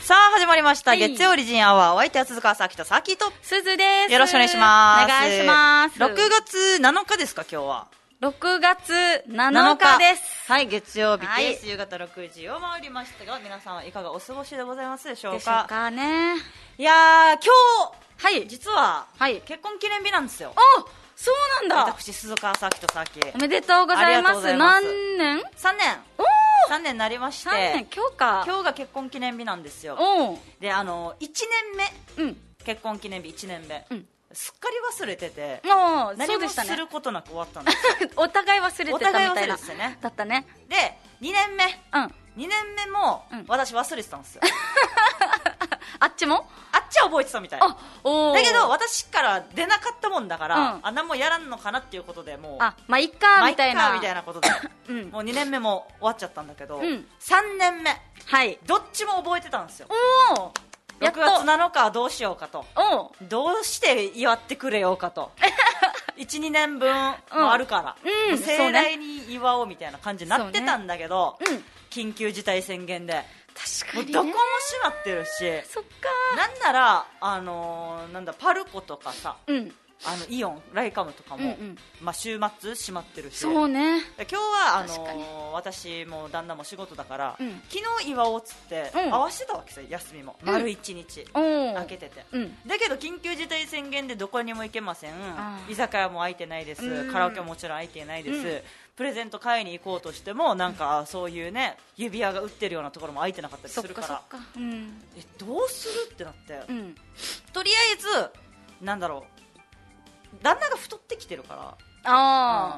さあ始まりました、 はい、 月曜リジンアワー。お相手は鈴川さきとさきとすずです。 よろしくお願いします。 お願いします。 6月7日ですか、今日は。 6月7日です。 はい、月曜日です、 はい、 夕方6時を回りましたが、皆さんはいかがお過ごしでございますでしょうか。 でしょうかね。 いやー、今日、 はい、 実は、 はい、 結婚記念日なんですよ。 そうなんだ。 私鈴川さきとさき、 おめでとうございます。何年 ？3年。3年になりまして、 3年、今日が結婚記念日なんですよ。で、1年目、結婚記念日1年目、すっかり忘れてて、何もすることなく終わったんですよ。 お互い忘れてたみたいなだったね。 で、2年目も、私忘れてたんですよ。 あっちは覚えてたみたい。だけど私から出なかったもんだから、何もやらんのかなっていうことで、もうまあいっかみたいなことで、もう2年目も終わっちゃったんだけど、3年目、どっちも覚えてたんですよ。6月7日はどうしようかと、どうして祝ってくれようかと、1、2年分もあるから、盛大に祝おうみたいな感じになってたんだけど、緊急事態宣言で確かに、ね、 どこも閉まってるし、 そっか、 なんなら、なんだパルコとかさ、イオン、ライカムとかも、週末閉まってるし、 そうね、 今日は私も旦那も仕事だから、昨日祝おうっつって合わせてたわけさ、休みも丸1日空けてて、だけど緊急事態宣言でどこにも行けません、居酒屋も開いてないです、カラオケももちろん開いてないです、プレゼント買いに行こうとしても、なんかそういうね、指輪が売ってるようなところも開いてなかったりするから、どうするってなって、とりあえずなんだろう、旦那が太ってきてるから、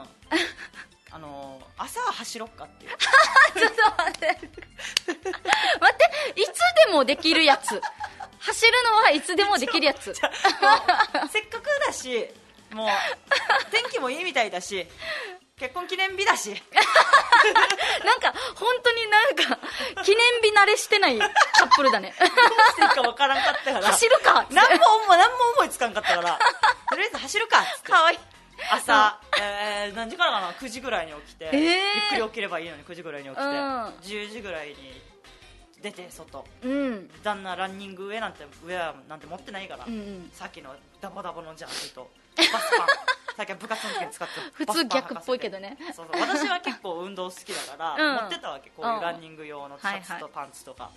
朝は走ろっかっていう。 ちょっと待って、いつでもできるやつ、走るのはいつでもできるやつ。 せっかくだし、もう天気もいいみたいだし、結婚記念日だしなんか本当になんか記念日慣れしてないカップルだね。 どうしていいかわからんかったから、 走るかって何も思いつかんかったから、とりあえず走るかっつって、 かわいい。 朝、何時からかな、9時ぐらいに起きて、ゆっくり起きればいいのに9時ぐらいに起きて、10時ぐらいに出て外、旦那ランニングウェアなんて持ってないから、さっきのダボダボのジャージとバスパン最近部活の時に使って普通逆っぽいけどね。 そう私は結構運動好きだから、持ってたわけ、こういうランニング用のシャツとパンツとか、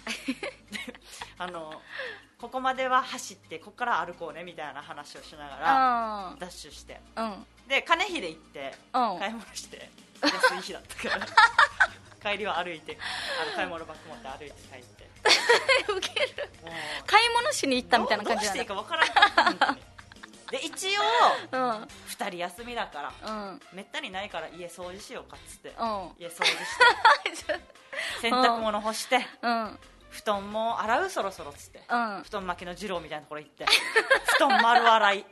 ここまでは走ってここから歩こうねみたいな話をしながらダッシュして、で金秀行って買い物して、安い日だったから帰りは歩いて、買い物バッグ持って歩いて帰って、 ウケる、買い物しに行ったみたいな感じなんだ。 どうしていいか分からなかった。で一応、2人休みだから、めったにないから家掃除しようかっつって、家掃除して洗濯物干して、布団も洗うそろそろっつって、布団巻きの二郎みたいなところ行って布団丸洗い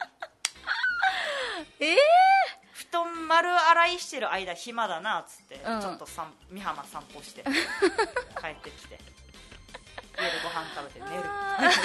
布団丸洗いしてる間暇だなっつって、ちょっと美浜散歩して帰ってきて、家でご飯食べて寝る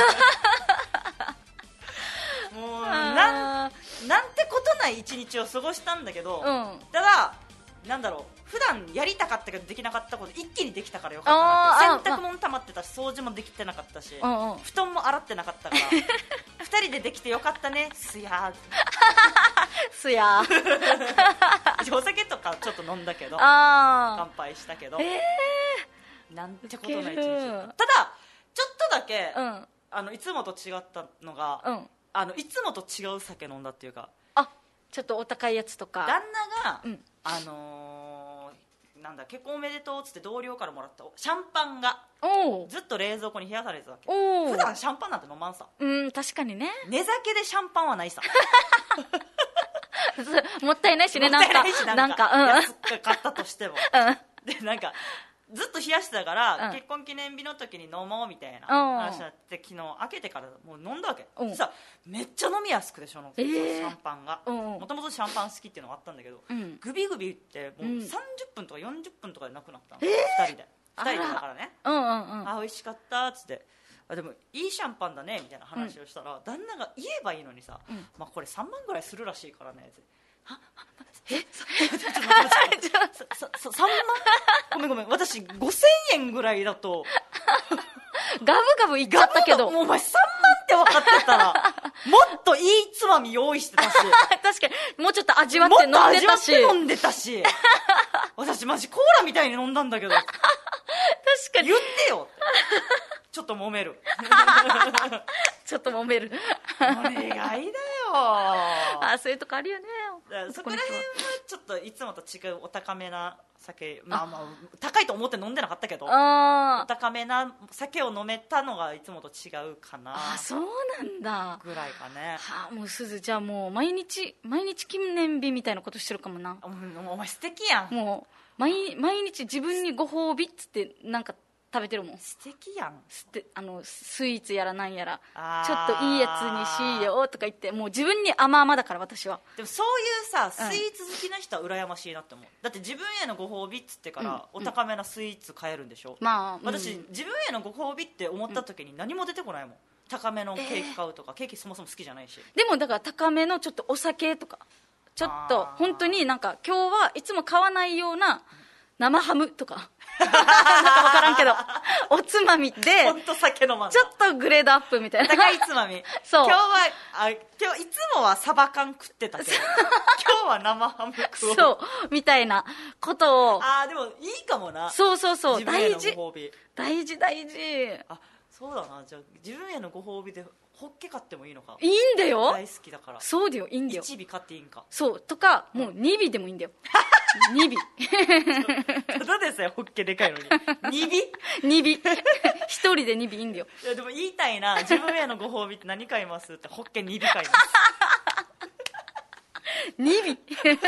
もうなんてことない一日を過ごしたんだけど、ただなんだろう、普段やりたかったけどできなかったこと一気にできたからよかったなって。洗濯物溜まってたし、掃除もできてなかったし、布団も洗ってなかったから2人でできてよかったね、すやすやお酒とかちょっと飲んだけど、乾杯したけど、なんてことない一日だった。ただちょっとだけ、いつもと違ったのが、いつもと違う酒飲んだっていうか、 ちょっとお高いやつとか、 旦那が、なんだ、結婚おめでとうっつって同僚からもらったシャンパンがずっと冷蔵庫に冷やされてたわけ。普段シャンパンなんて飲まんさ。 確かにね、 寝酒でシャンパンはないさもったいないしね、なんか安く買ったとしても、でなんかずっと冷やしてたから、結婚記念日の時に飲もうみたいな話になって、昨日開けてからもう飲んだわけ。さ、めっちゃ飲みやすくでしょ、シャンパンが。もともとシャンパン好きっていうのがあったんだけど、グビグビってもう30分とか40分とかでなくなったの、2人でだからね。美味しかったっつって、でもいいシャンパンだねみたいな話をしたら、旦那が言えばいいのにさ、これ3万ぐらいするらしいからねって。3万ごめん私5000円ぐらいだとガブガブいっちゃったけど。 もうお前3万って分かってたら、もっといいつまみ用意してたし。 確かに、もうちょっと味わって飲んでたし。 もっと味わって飲んでたし。私マジコーラみたいに飲んだんだけど。確かに。 言ってよって。ちょっと揉める。 ちょっと揉める。 お願いだよ。 あ、そういうとこあるよね。 そこら辺はちょっといつもと違うお高めな酒、まあ高いと思って飲んでなかったけど、お高めな酒を飲めたのがいつもと違うかな。 あ、そうなんだ。 ぐらいかね。 はあ、もうすず、じゃあもう毎日記念日みたいなことしてるかもな。 お前素敵やん。 もう毎日自分にご褒美っつってなんか食べてるもん。 素敵やん。 スイーツやらなんやら、ちょっといいやつにしようとか言って、もう自分に甘々だから私は。 でもそういうさ、スイーツ好きな人は羨ましいなって思う。だって自分へのご褒美っつってからお高めなスイーツ買えるんでしょ。まあ私自分へのご褒美って思った時に何も出てこないもん。高めのケーキ買うとか、ケーキそもそも好きじゃないし。 でもだから高めのちょっとお酒とか、ちょっと本当になんか今日はいつも買わないような生ハムとかなんか分からんけどおつまみで本当酒飲まんちょっとグレードアップみたいな高いつまみ。 そう今日いつもはサバ缶食ってたけど今日は生ハム食おう。 そうみたいなことを。 でもいいかもな。 そう自分へのご褒美大事。 そうだな。じゃあ自分へのご褒美でホッケ買ってもいいのか。 いいんだよ。 大好きだから。 そうだよ、いいんだよ。 1尾買っていいんか。 そうとか、もう2尾でもいいんだよ。2尾ただでさえホッケでかいのに 2尾一人で2尾いいんだよ。 いやでも言いたいな。自分へのご褒美って何買いますって、ホッケ2尾買います 2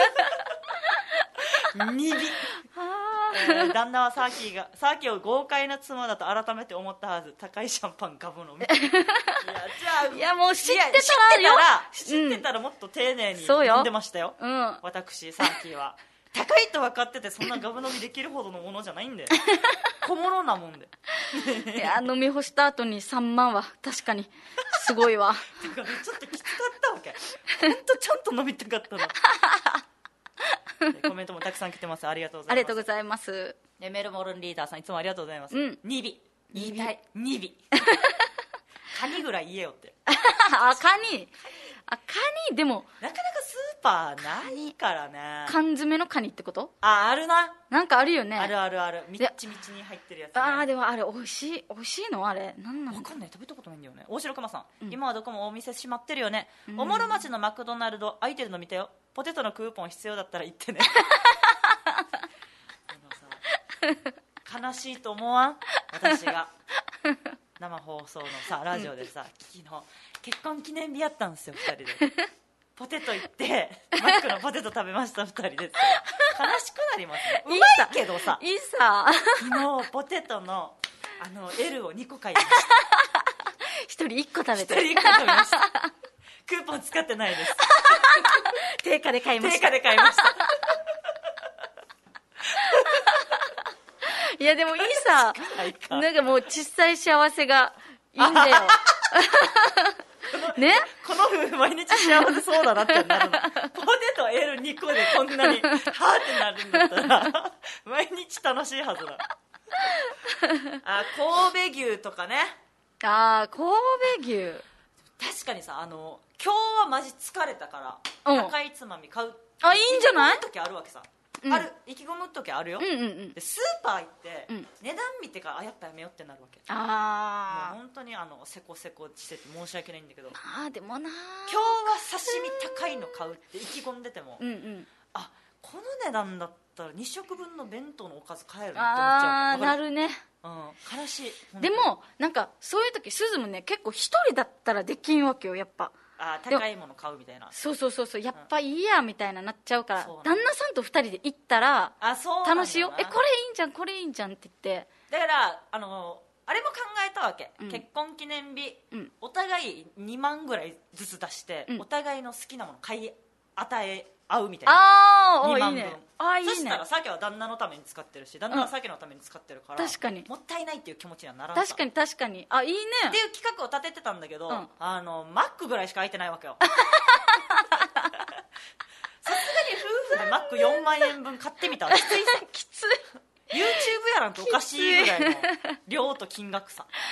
尾 2尾旦那はサーキーを豪快な妻だと改めて思ったはず。高いシャンパンガブ飲み。 いやもう知ってたらもっと丁寧にそうよ飲んでましたよ、私サーキーは。高いと分かっててそんなガブ飲みできるほどのものじゃないんで小物なもんでいや飲み干した後に3万は確かにすごいわ。 だからちょっときつかったわけ。本当ちゃんと飲みたかったのコメントもたくさん来てます。ありがとうございます。 ありがとうございます。 メルボルンリーダーさんいつもありがとうございます。2尾言いたい。2尾カニぐらい言えよってカニでもなかなかスーパーないからね。 缶詰のカニってこと？ あるな。 なんかあるよね。 あるみっちみちに入ってるやつ、ね、 でもあれ美味しいのあれなんなの分かんない。食べたことないんだよね。大城熊さん、今はどこもお店閉まってるよね。おもろ町のマクドナルド空いてるの見たよ。ポテトのクーポン必要だったら行ってね悲しいと思わん？私が生放送のさラジオでさ、昨日結婚記念日やったんですよ2人でポテト行ってマックのポテト食べました2人で。悲しくなりますね。うまいけどさ、昨日ポテトのL を2個買いました 1人1個食べて。 1人1個食べましたクーポン使ってないです定価で買いました。いやでもいいさ、なんかもう小さい幸せがいいんだよね、 この夫婦毎日幸せそうだなってなるの。ポテト L2 個でこんなにはーってなるんだったら毎日楽しいはずだ神戸牛とかね。 神戸牛確かにさ、今日はマジ疲れたから、高いつまみ買う。いいんじゃない？ 時あるわけさ、意気込む時あるよ、でスーパー行って、値段見てからやっぱやめようってなるわけ。もう本当にせこせこしてて申し訳ないんだけど、 でもな、 今日は刺身高いの買うって意気込んでても、この値段だったら2食分の弁当のおかず買えるって思っちゃう。 なるね。 悲しい。 でもなんかそういう時すずもね結構一人だったらできんわけよやっぱ。 高いもの買うみたいな。 そうやっぱいいやみたいななっちゃうから、旦那さんと2人で行ったら楽しいよ。これいいんじゃんこれいいんじゃんって言って。 だからあれも考えたわけ、結婚記念日、お互い2万ぐらいずつ出して、お互いの好きなもの買い与え合うみたいな。2万分。そしたら鮭は旦那のために使ってるし、旦那は鮭のために使ってるから、 確かにもったいないっていう気持ちにはならない。 確かにいいねっていう企画を立ててたんだけど、マックぐらいしか空いてないわけよさすがに夫婦でマック4万円分買ってみたらきついさきつい YouTube やらんとおかしいぐらいの量と金額さ。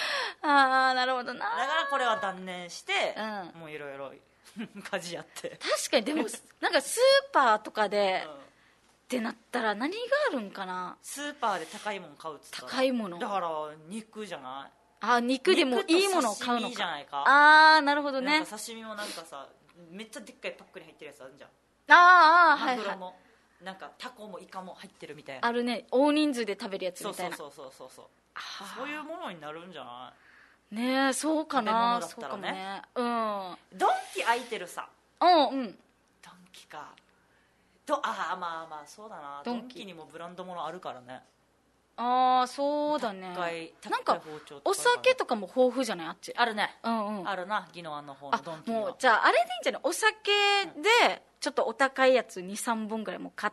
ああなるほどな。 だからこれは断念して、もういろいろ家事やって。 確かにでもなんかスーパーとかで、ってなったら何があるんかな。 スーパーで高いもの買うっつったら高いものだから肉じゃない。 肉でもいいものを買うのか。 肉と刺身じゃないか。 ああなるほどね。 なんか刺身もなんかさめっちゃでっかいパックに入ってるやつあるじゃん。 はいはい。 マグロもなんかタコもイカも入ってるみたいな。 あるね、大人数で食べるやつみたいな。 そうそういうものになるんじゃない。 ねえそうかな。 そうかもね。 ドンキ空いてるさ。 ドンキか。まあそうだな。ドンキにもブランドものあるからね。 そうだね。なんか包丁お酒とかも豊富じゃないあっち。 あるね。あるな宜野湾の方のドンキには。 もうじゃああれでいいんじゃない。お酒でちょっとお高いやつ 2,3 本ぐらいも買って、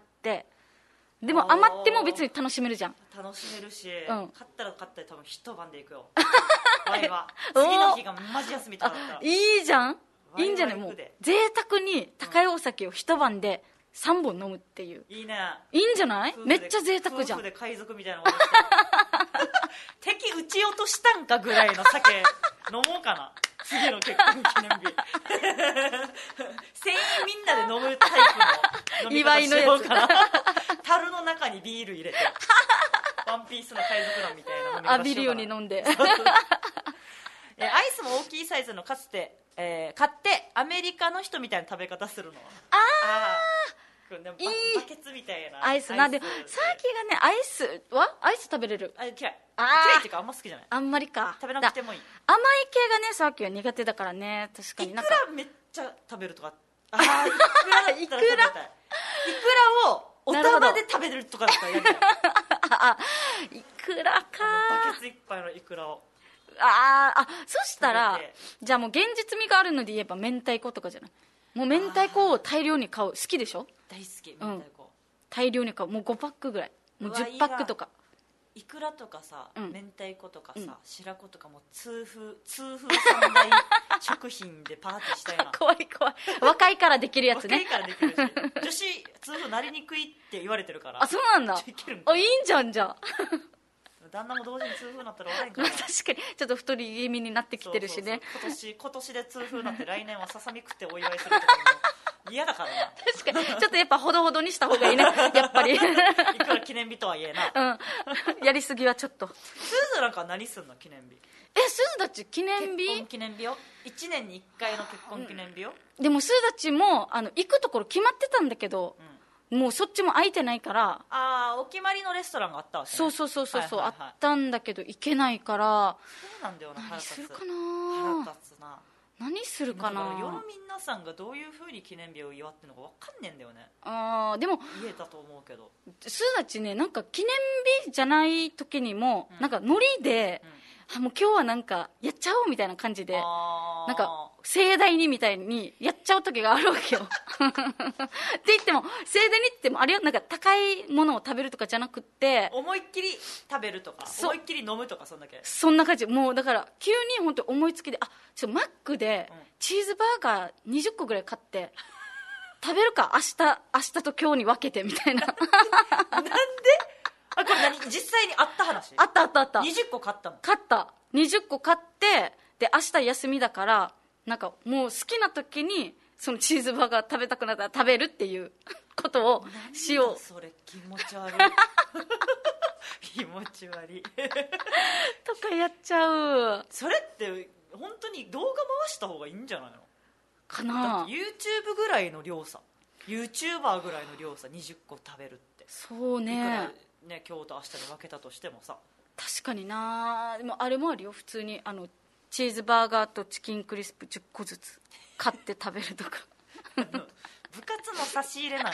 でも余っても別に楽しめるじゃん。 楽しめるし、買ったら多分一晩で行くよ。ワイは次の日がマジ休みとかだったらいいじゃん。いいんじゃない。もう贅沢に高いお酒を一晩で3本飲むっていう。 いいね。 いいんじゃない。めっちゃ贅沢じゃん。 夫婦で海賊みたいなことして敵撃ち落としたんかぐらいの酒飲もうかな次の結婚記念日全員みんなで飲むタイプの飲み方しようかな。樽の中にビール入れてワンピースの海賊団みたいな飲み方しようかな。 浴びるように飲んでアイスも大きいサイズのかつて、買ってアメリカの人みたいな食べ方するの。バケツみたいなアイスな。でさっきがねアイス食べれる。 嫌いっていうかあんま好きじゃない。 あんまりか。 食べなくてもいい。 甘い系がねさっきは苦手だからね。確かになんかいくらめっちゃ食べるとか。いくらだったら食べたい。いくらをお玉で食べるとかだったらやりたい。 いくらか。 バケツいっぱいのいくらを。 そしたらじゃあもう現実味があるので言えば明太子とかじゃない。もう明太子を大量に買う。好きでしょ。 大好き明太子、 大量に買う。もう5パックぐらい。もう10パックとか。 いくらとかさ、明太子とかさ、白子とかも痛風三大食品でパーティーしたいな。 怖い若いからできるやつね。 若いからできるし女子痛風なりにくいって言われてるから。 そうなんだ。いいんじゃん。じゃあ旦那も同時に痛風になったら悪いんかな。 確かにちょっと太り気味になってきてるしね。 今年で痛風になって来年はささみ食ってお祝いするとかも嫌だからな。 確かにちょっとやっぱほどほどにした方がいいねやっぱりいくら記念日とはいえな、 やりすぎはちょっと。 すずなんか何すんの記念日。 すずたち記念日。 結婚記念日よ。1年に1回の結婚記念日よ。 でもすずたちも行くところ決まってたんだけど、もうそっちも空いてないから。 お決まりのレストランがあったわけね。 そう、あったんだけど行けないから。 そうなんだよな。 何するかな。 腹立つな。 何するかな。 だから世の皆さんがどういう風に記念日を祝ってるのか分かんねえんだよね。 でも言えたと思うけどすずたちね、なんか記念日じゃない時にも、なんかノリで、もう今日はなんかやっちゃおうみたいな感じで、なんか盛大にみたいにやっちゃう時があるわけよって言っても盛大にって言ってもあれよ、なんか高いものを食べるとかじゃなくって、 思いっきり食べるとか思いっきり飲むとか、そんだけ。 そんな感じ。もうだから急に本当思いつきで、マックでチーズバーガー20個ぐらい買って食べるか、明日と今日に分けてみたいななんでこれ実際にあった話。 あった 20個買ったの。 買った20個買って、で明日休みだからなんかもう好きな時にそのチーズバーガー食べたくなったら食べるっていうことをしよう。 それ気持ち悪い気持ち悪いとかやっちゃう。 それって本当に動画回した方がいいんじゃないのかな。 だって YouTube ぐらいの量さ、 YouTuber ぐらいの量さ、20個食べるって。 そうね。 いくらね今日と明日で分けたとしてもさ。 確かにな。でもあれもあるよ、普通にチーズバーガーとチキンクリスプ10個ずつ買って食べるとか部活の差し入れなの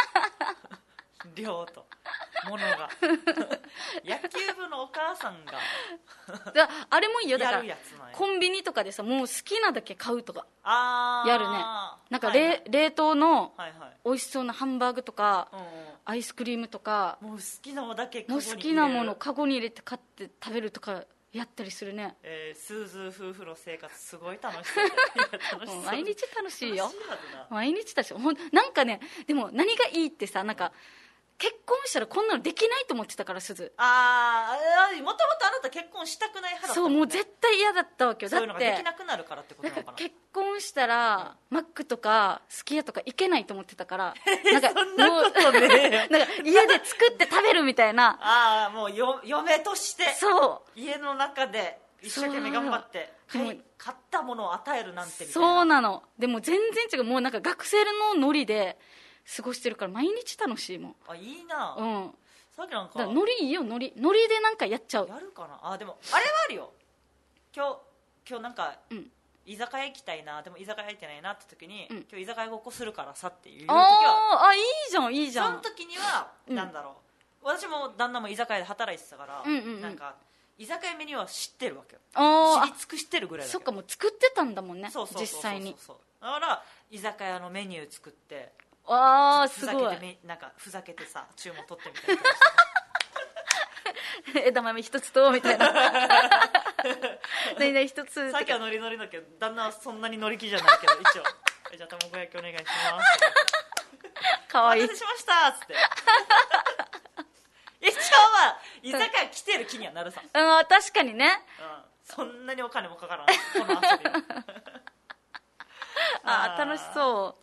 量と物が野球部のお母さんがあれもいいよ。だからやるやつなんや。 コンビニとかでさ、もう好きなだけ買うとかやるね。なんか冷凍の美味しそうなハンバーグとか、アイスクリームとか、 もう好きなものだけもう好きなものカゴに入れて買って食べるとかやったりするね。 スーズー夫婦の生活すごい楽しそうもう毎日楽しいよ。 楽しいはずな。 毎日だし、なんかね、でも何がいいってさ、なんか結婚したらこんなのできないと思ってたから、すず。 もともとあなた結婚したくない派だったもんね。 そう、もう絶対対嫌だったわけよ。だってそういうのができなくなるからってことなのかな。 結婚したら、マックとかすき家とか行けないと思ってたからそんなことねなんか家で作って食べるみたいなああもう嫁としてそう家の中で一生懸命頑張って買ったものを与えるなんてみたいな。 そうなの。でも全然違う。もうなんか学生のノリで過ごしてるから毎日楽しいもん。 あいいな。 うんさっきなんかだからノリいいよ。ノリでなんかやっちゃう。 やるかなあ。でもあれはあるよ。今日なんか、居酒屋行きたいなでも居酒屋行ってないなって時に、今日居酒屋ごっこするからさっていう時はいいじゃんいいじゃん。 その時には、なんだろう私も旦那も居酒屋で働いてたから、なんか居酒屋メニューは知ってるわけよ。知り尽くしてるぐらいだけど。 そっかもう作ってたんだもんね。実際にだから居酒屋のメニュー作ってすごいなんかふざけてさ注文取ってみたいな枝豆一つとみたいな何々一つさっきはノリノリだけど旦那はそんなに乗り気じゃないけど一応じゃあ卵焼きお願いしますかわいいお待たせしましたっつって一応は居酒屋来てる気にはなるさ、 確かにね、 そんなにお金もかからないこの遊びは楽しそう。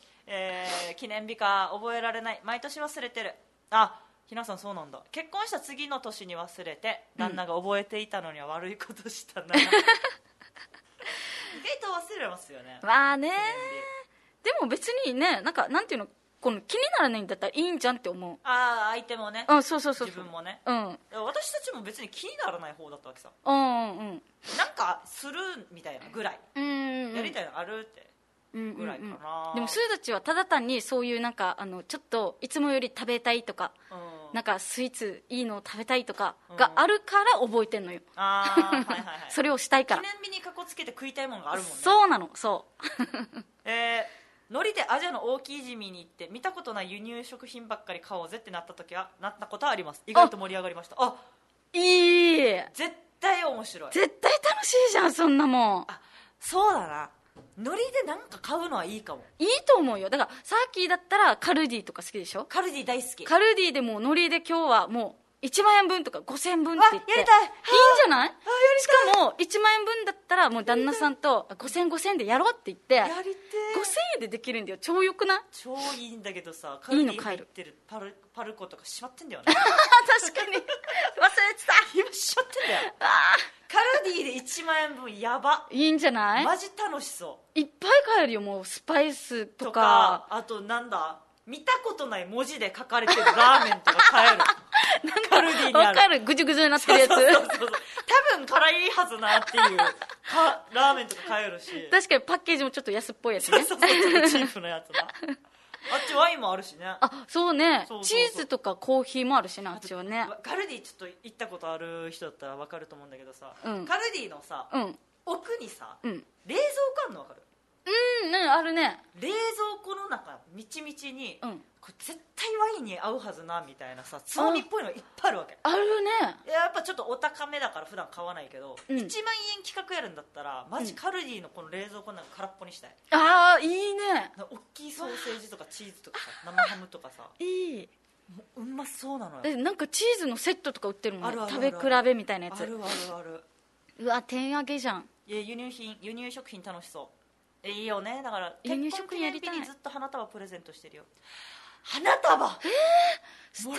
記念日か覚えられない毎年忘れてる。ひなさんそうなんだ。結婚した次の年に忘れて旦那が覚えていたのには悪いことしたな、意外と忘れますよね。 まあね。でも別にねなんていうのこの気にならないんだったらいいんじゃんって思う。 相手もね、 そう自分もね、私たちも別に気にならない方だったわけさ。なんかするみたいなぐらい、やりたいのあるってぐらいかな。 でもスーダチはただ単にそういうなんかちょっといつもより食べたいとか、なんかスイーツいいのを食べたいとかがあるから覚えてんのよ。それをしたいから。 記念日にかこつけて食いたいものがあるもんね。 そうなの。そうノリでアジアの大きいジミに行って見たことない輸入食品ばっかり買おうぜってなったことはあります。意外と盛り上がりました。 いい絶対面白い。 絶対楽しいじゃんそんなもん。 そうだな。ノリで何か買うのはいいかも。 いいと思うよ。だからさっきだったらカルディとか好きでしょ。 カルディ大好き。 カルディでもうノリで今日はもう1万円分とか5000円分って言ってやりたい。いいんじゃない。しかも1万円分だったらもう旦那さんと5000円でやろうって言ってやりて 5000円でできるんだよ。超よくない？ 超いいんだけどさ、カルディ入ってるパルコとかしまってんだよね確かに忘れてた。 今しまってんだよカルディで1万円分やばいいんじゃない？ マジ楽しそう。 いっぱい買えるよ。もうスパイスとかあとなんだ見たことない文字で書かれてるラーメンとか買えるカルディにある。 わかる。ぐじゅぐじゅになってるやつ。 そう多分辛いはずなっていうラーメンとか買えるし確かにパッケージもちょっと安っぽいやつね。 ちょっとチープなやつなあっちワインもあるしね。 そうね。チーズとかコーヒーもあるしねあっちはね。 カルディちょっと行ったことある人だったら分かると思うんだけどさ、カルディのさ、奥にさ、冷蔵庫あるの分かる？ あるね。 冷蔵庫の中みちみちに、これ絶対ワインに合うはずなみたいなさつまみっぽいのがいっぱいあるわけ。 あるね。 やっぱちょっとお高めだから普段買わないけど、1万円企画やるんだったらマジカルディのこの冷蔵庫なんか空っぽにしたい。 いいね。 大きいソーセージとかチーズとかさ生ハムとかさいい。 うまそうなのよ。 なんかチーズのセットとか売ってるもんね。食べ比べみたいなやつ。 あるある。 うわ点上げじゃん。 輸入食品楽しそう。いいよね。だから輸入食品やりたい。 結婚記念日にずっと花束プレゼントしてるよ。花束もらったこと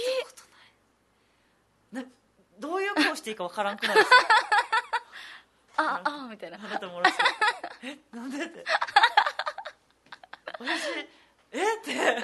ない。どういう顔していいかわからんくなるみたいな。 花束もらってなんでって私って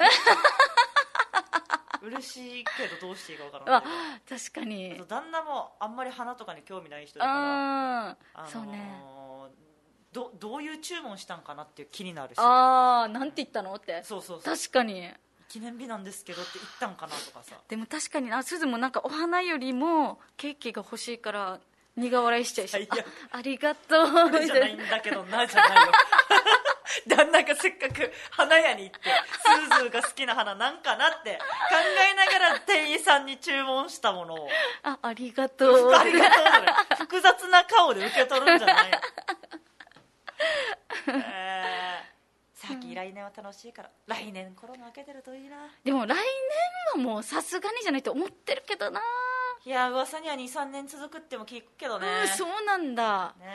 嬉しいけどどうしていいかわからんけど確かに旦那もあんまり花とかに興味ない人だからそうね。 どういう注文したんかなっていう気になるし、 なんて言ったのって。 そう確かに記念日なんですけどって言ったんかなとかさ。でも確かにすずもなんかお花よりもケーキが欲しいから苦笑いしちゃうし、ありがとうじゃないんだけどなじゃないよ旦那がせっかく花屋に行ってスーズーが好きな花なんかなって考えながら店員さんに注文したものをありがとうありがとう複雑な顔で受け取るんじゃないよさっき来年は楽しいから来年コロナ明けてるといいな。 でも来年はもうさすがにじゃないと思ってるけどな。 いや噂には 2,3 年続くっても聞くけどね。 そうなんだ。 ね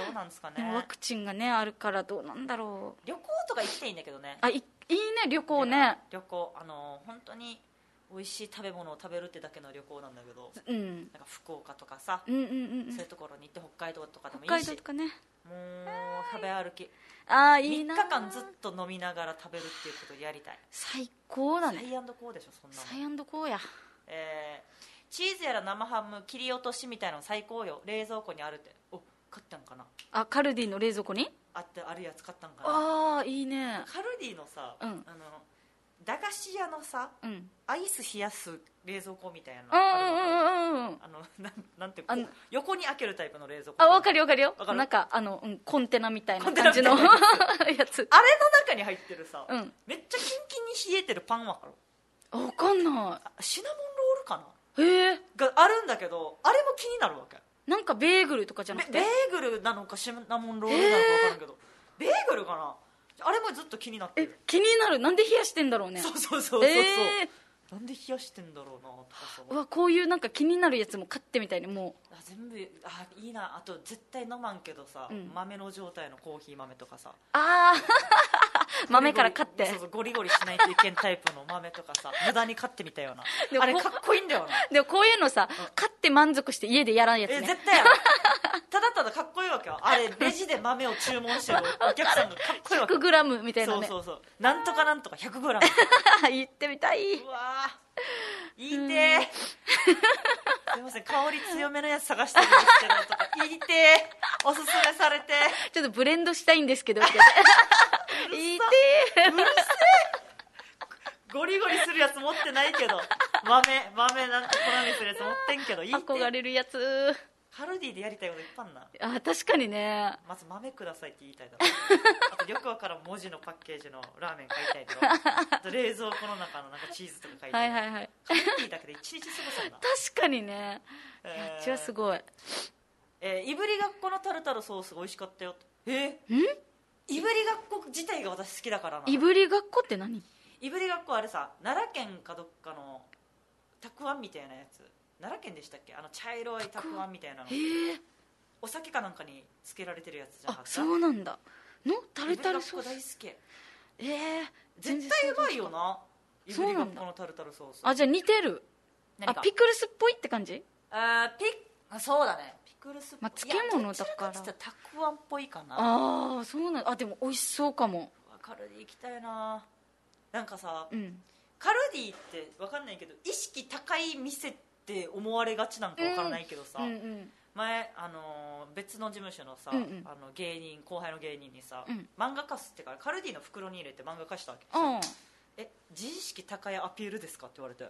どうなんですかね。 でもワクチンがねあるからどうなんだろう。 旅行とか行っていいんだけどね。 いいね旅行ね。 旅行本当に美味しい食べ物を食べるってだけの旅行なんだけど、なんか福岡とかさ、そういうところに行って北海道とかでもいいし、 北海道とかね、 もう食べ歩き、 いいな。 3日間ずっと飲みながら食べるっていうことをやりたい。 最高だね。 サイアンドコーでしょ、そんなの。 サイアンドコーや。 チーズやら生ハム切り落としみたいなの最高よ。冷蔵庫にあるって。買ったんかな。 カルディの冷蔵庫にあるやつ買ったんかな。 いいね。 カルディのさ、駄菓子屋のさ、アイス冷やす冷蔵庫みたいなのなんていうか横に開けるタイプの冷蔵庫。 わかるよ。なんかコンテナみたいな感じのやつ。 あれの中に入ってるさ、めっちゃキンキンに冷えてるパンわかる？ わかんない。 シナモンロールかながあるんだけど、あれも気になるわけ。 なんかベーグルとかじゃなくて、 ベーグルなのかシナモンロールなのか分からんけど、ベーグルかな。あれもずっと気になってる。 気になる。なんで冷やしてんだろうね。 そう、なんで冷やしてんだろうなとかさ。 こういうなんか気になるやつも買ってみたいね。もう全部いいな。あと絶対飲まんけどさ、豆の状態のコーヒー豆とかさ、 豆から買って、 そうゴリゴリしないといけんタイプの豆とかさ、無駄に買ってみたような。あれかっこいいんだよな。 でもこういうのさ、買って満足して家でやらんやつね。 絶対やろ。ただただかっこいいわけよ。あれレジで豆を注文してるお客さんがかっこいいわけ。 100g みたいなね。 そうなんとかなんとか 100g 言ってみたい。 うわ言いてー。すいません、香り強めのやつ探してるんですけどとか言いてー、おすすめされて、 ちょっとブレンドしたいんですけどって言いてー。 うるせえ。ゴリゴリするやつ持ってないけど、豆なんて粉にするやつ持ってんけど、いいて。 憧れるやつ。 カルディでやりたいこといっぱいあんな。 確かにね。 まず豆くださいって言いたいだろ。あとよくわからん文字のパッケージのラーメン買いたいだろ。あと冷蔵庫の中のなんかチーズとか買いたい。カルディだけで1日過ごすんだ。 確かにね。やっちはすごい。 いぶりがっこのタルタルソースが美味しかったよ。いぶりがっこ自体が私好きだからな。 いぶりがっこって何？ いぶりがっこあれさ、奈良県かどっかのたくあんみたいなやつ。奈良県でしたっけ？茶色いたくあんみたいなの。お酒かなんかにつけられてるやつじゃなかった？ そうなんだ。のタルタルソース。 いぶりがっこ大好き。絶対うまいよな。いぶりがっこのタルタルソース。 じゃあ似てる。ピクルスっぽいって感じ？ そうだね。ピクルスっぽい。 漬物だから。 たくあんっぽいかな。 そうなんだ。でも美味しそうかも。 カルディ行きたいな。なんかさ、カルディって分かんないけど、意識高い店って思われがちなんか分からないけどさ、前別の事務所のさ、後輩の芸人にさ、漫画貸すってからカルディの袋に入れて漫画貸したわけ。自意識高いアピールですかって言われて、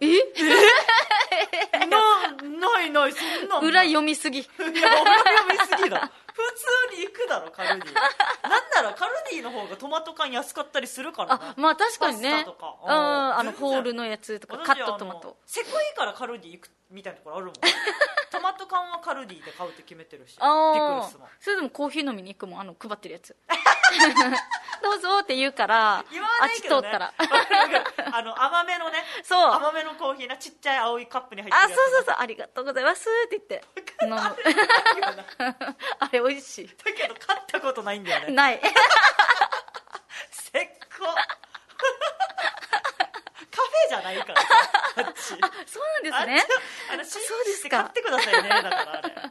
ないそんな裏読みすぎ。 裏読みすぎだ。普通に行くだろカルディ。なんならカルディの方がトマト缶安かったりするからね。 まあ確かにね。ホールのやつとかカットトマト。 せこいからカルディ行くみたいなところあるもん。トマト缶はカルディで買うって決めてるし、ピクルスも。 それでもコーヒー飲みに行くもん、配ってるやつ。どうぞって言うから、 言わないけどね、 あっち通ったら甘めのね、甘めのコーヒーな、ちっちゃい青いカップに入ってるやつ。 そう、ありがとうございますって言って飲む。あれ美味しい。 だけど買ったことないんだよね。 ない。 せっこ。カフェじゃないからさ、あっち。 そうなんですね。 そうですか。買ってくださいね、だからあれ。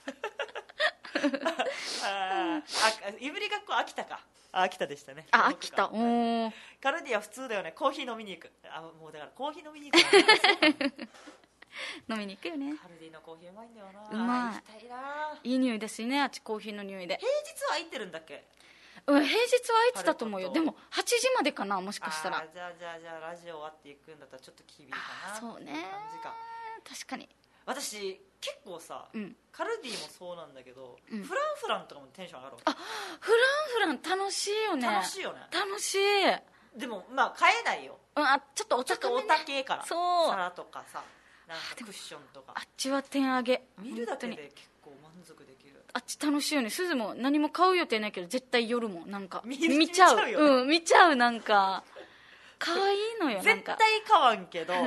いぶりがっこ秋田か。秋田でしたね。 秋田。 カルディは普通だよね。コーヒー飲みに行く。もうだからコーヒー飲みに行く。 飲みに行くよね。 カルディのコーヒーうまいんだよな。 うまい。 行きたいな。 いい匂いですね、あっちコーヒーの匂いで。 平日は空いてるんだっけ？ 平日は空いてたと思うよ。でも8時までかな、もしかしたら。 じゃあラジオ終わっていくんだったらちょっと厳しいかな。 そうね。確かに。 私結構さ、カルディもそうなんだけど、フランフランとかもテンション上がる。 フランフラン楽しいよね。 楽しいよね。 楽しい。 でもまあ買えないよ。 ちょっとお高めね。 お高いから。 そう。 皿とかさ、なんかクッションとか。 あっちは点上げ。 見るだけで結構満足できる。 あっち楽しいよね。すずも何も買う予定ないけど絶対夜もなんか見ちゃう。見ちゃう。なんか可愛いのよ。 絶対買わんけど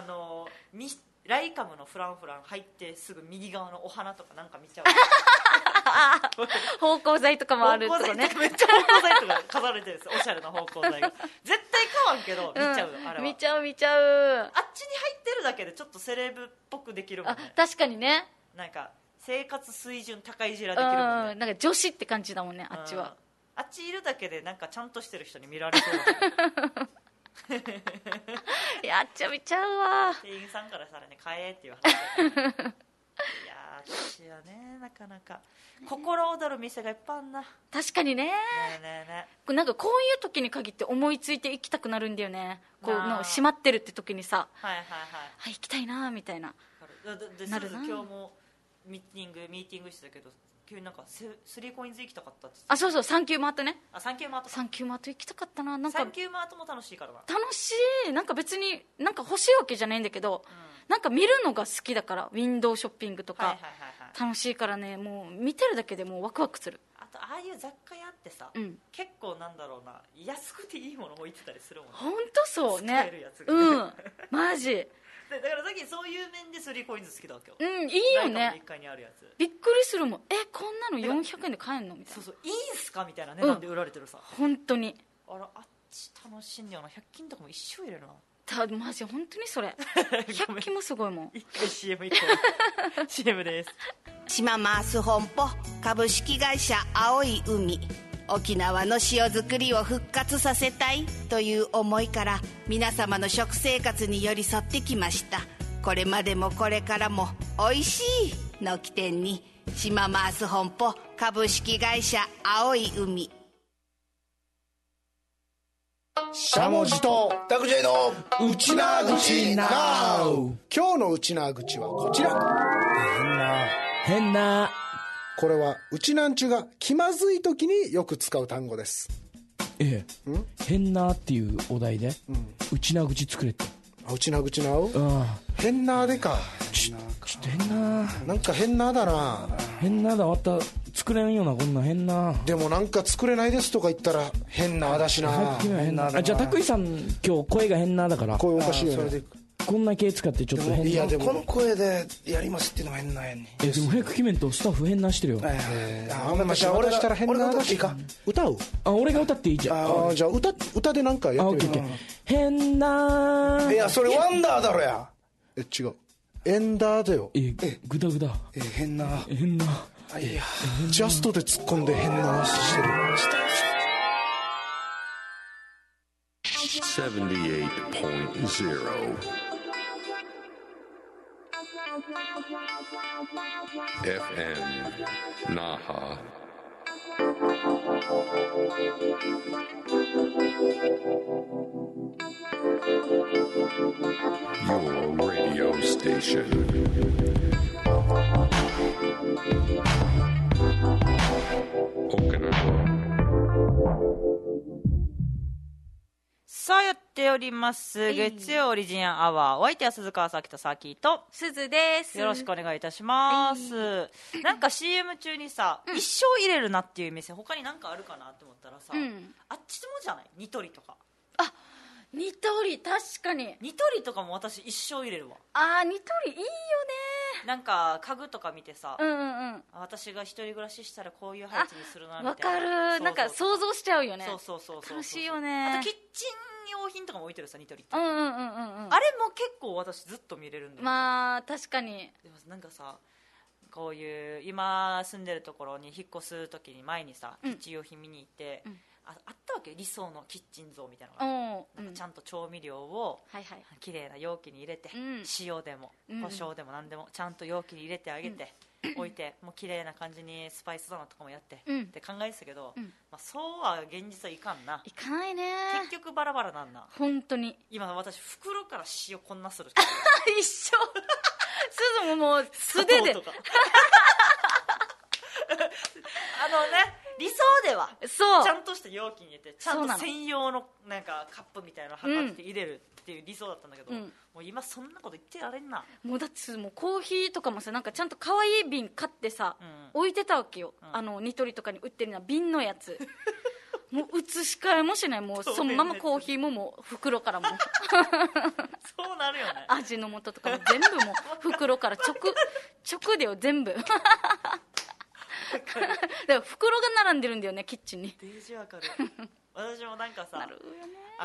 ライカムのフランフラン入ってすぐ右側のお花とかなんか見ちゃう。 芳香剤とかもあるとかね。 めっちゃ芳香剤とか飾られてるんですよ、おしゃれな芳香剤が。絶対買わんけど見ちゃう、あれは見ちゃう。 あっちに入ってるだけでちょっとセレブっぽくできるもんね。 確かにね。 なんか生活水準高いジラできるもんね。 なんか女子って感じだもんね、あっちは。 あっちいるだけでなんかちゃんとしてる人に見られそうだやっちゃ見ちゃうわ。 店員さんからしたらね、買えっていう話いや私はね、なかなか心躍る店がいっぱいあんな。 確かにね。なんかこういう時に限って思いついて行きたくなるんだよね。こうの閉まってるって時にさ、行きたいなみたいな。 なるな。今日もミーティングしてたけど、急になんか3コインズ行きたかったって。 そうそう、サンキューマートね。 サンキューマート行きたかったな。なんかサンキューマートも楽しいからな。 楽しい。なんか別になんか欲しいわけじゃないんだけど、なんか見るのが好きだから、ウィンドウショッピングとか楽しいからね、もう見てるだけでもうワクワクする。 あとああいう雑貨屋ってさ、結構なんだろうな、安くていいもの置いてたりするもんね。 本当そうね。マジだからさっきそういう面で3コインズ好きだわけよ。 いいよね。 1階にあるやつびっくりするもん。こんなの400円で買えんのみたいな。 そう、いいんすかみたいな値段で売られてるさ。 本当に。 あっち楽しんでよな。100均とかも一生入れるな。 マジ本当にそれ。100均もすごいもん。 一回 CM 行こう。CM です。 島マース本舗株式会社青い海。沖縄の塩作りを復活させたいという思いから皆様の食生活に寄り添ってきました。これまでもこれからもおいしいの起点に島マース本舗株式会社青い海。 しゃもじとタクジェの内縄口なう。今日の内縄口はこちら。 変な。 これはうちなんちゅが気まずい時によく使う単語です。 変なっていうお題で、内縄口作れって。 内縄口なう。変なでか。 ちょっと変な。 なんか変なだな。 変なだ。また作れんよな、こんな変な。 でもなんか作れないですとか言ったら変なだしな。 変な。じゃあ拓井さん今日声が変なだから。 声おかしいよね。 こんな系使ってちょっと変な。 いやでもこの声でやりますっていうのが変なやんね。 でも早く決めんとスタッフ変なしてるよ。 じゃあ俺したら変なだしか歌う。 俺が歌っていいじゃん。 じゃあ歌でなんかやってみる。 変な。 いやそれワンダーだろや。違う。エンダーだよ。 グダグダ。 変な。 変な。 いやジャストで突っ込んで変な話してる。 78.0 FM Naha. Your radio station. Okinawa. さあやっております、月曜オリジンアワー。お相手は鈴川咲とサーキーとすずです。 よろしくお願いいたします、なんか CM 中にさ、一生入れるなっていう店他に何かあるかなって思ったらさ、あっちもじゃない、ニトリとか。 ニトリ確かに。 ニトリとかも私一生入れるわ。 ニトリいいよね。 なんか家具とか見てさ、私が一人暮らししたらこういう配置にするなみたいな。 わかる。なんか想像しちゃうよね。 そう楽しいよね。 あとキッチン用品とかも置いてるさ、ニトリって。 あれも結構私ずっと見れるんだよ。 まあ確かに。 でもなんかさ、こういう今住んでるところに引っ越す時に前にさ、キッチン用品見に行って、あったわけ、理想のキッチン像みたいなのが、なんかちゃんと調味料をきれいな容器に入れて、塩でも胡椒でも何でもちゃんと容器に入れてあげて、置いて、もうきれいな感じにスパイスだなとかもやって、って考えてたけど、そうは現実はいかんな。 いかないね。 結局バラバラなんな。 本当に今私袋から塩こんなする一緒。すずももう素手で理想ではそうちゃんとした容器に入れて、ちゃんと専用のなんかカップみたいなの測って入れるっていう理想だったんだけど、もう今そんなこと言ってられんな。 もうだってもうコーヒーとかもさ、なんかちゃんと可愛い瓶買ってさ、置いてたわけよ、ニトリとかに売ってるような瓶のやつ。もう移し替えもしない。もうそのままコーヒーももう袋からもそうなるよね。 味の素とかも全部もう袋から直でよ全部。 から袋が並んでるんだよね、キッチンに。 デージわかる私もなんかさ、 なるよね。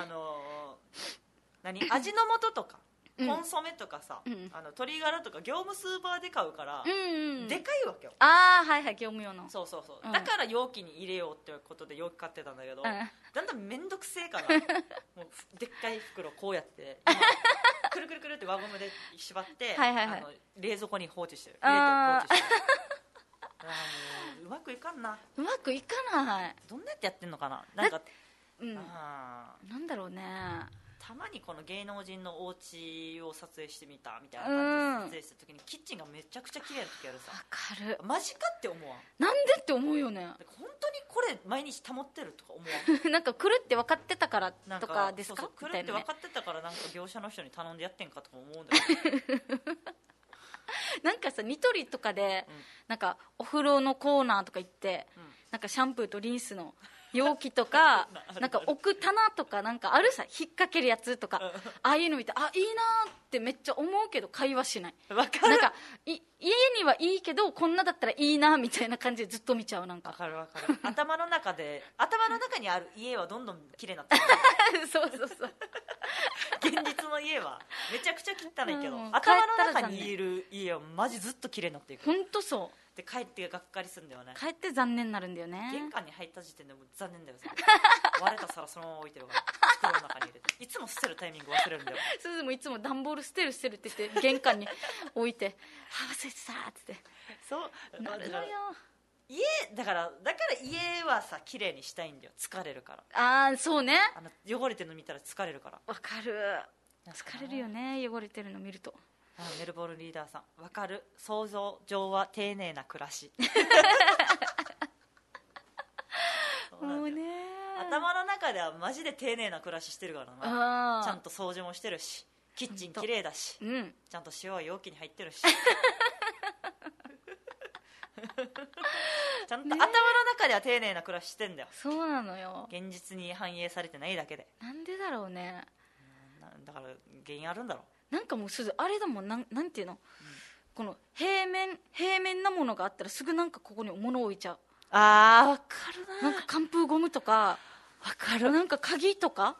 味の素とかコンソメとかさ、鶏ガラとか業務スーパーで買うから、でかいわけよ。 ああ、はいはい、業務用の。 そう、だから容器に入れようっていうことで容器買ってたんだけど、だんだん面倒くせえからもうでっかい袋こうやってくるくるくるって輪ゴムで縛って冷蔵庫に放置してる、入れて放置してるうまくいかんな。 うまくいかない。 どんなやってやってんのかな。なんかなんだろうね。 たまにこの芸能人のお家を撮影してみたみたいな感じで撮影した時にキッチンがめちゃくちゃ綺麗な時あるさ。 わかる。 マジかって思わん。 なんでって思うよね。 本当にこれ毎日保ってるとか思わんなんか来るって分かってたからとかですか。 そう来るって分かってたからなんか業者の人に頼んでやってんかとか思うんだよなんかさ、ニトリとかで、なんかお風呂のコーナーとか行って、なんかシャンプーとリンスの容器とかなんか置く棚とかなんかあるさ、引っ掛けるやつとか、ああいうの見て、あ、いいなってめっちゃ思うけど会話しない。 わかる。 なんか家にはいいけどこんなだったらいいなみたいな感じでずっと見ちゃう。なんかわかる頭の中にある家はどんどん綺麗になってるそう現実の家はめちゃくちゃ汚いけど、頭の中にいる家はマジずっと綺麗になっていく。 本当そう。 で帰ってがっかりするんだよね。 帰って残念になるんだよね。 玄関に入った時点でもう残念だよ割れた皿そのまま置いてるから袋の中に入れていつも捨てるタイミング忘れるんだよ。 すずもいつも段ボール捨てるって言って玄関に置いて忘れてたってそうなるのよ。 だから家はさ綺麗にしたいんだよ。疲れるから。 ああ、そうね。 汚れてるの見たら疲れるから。 わかる。疲れるよね、汚れてるの見ると。 メルボルンリーダーさん、わかる。想像上は丁寧な暮らしもうね、 頭の中ではマジで丁寧な暮らししてるからな。ちゃんと掃除もしてるし、キッチン綺麗だし、ちゃんと塩は容器に入ってるしちゃんと頭の中では丁寧な暮らししてんだよ。 そうなのよ。 現実に反映されてないだけで。 なんでだろうね。 だから原因あるんだろう。 なんかもうすぐあれだもん、なんていうの、この平面なものがあったらすぐなんかここに物を置いちゃう。 わかるな。 なんか寒風ゴムとか、 わかる。 なんか鍵とか、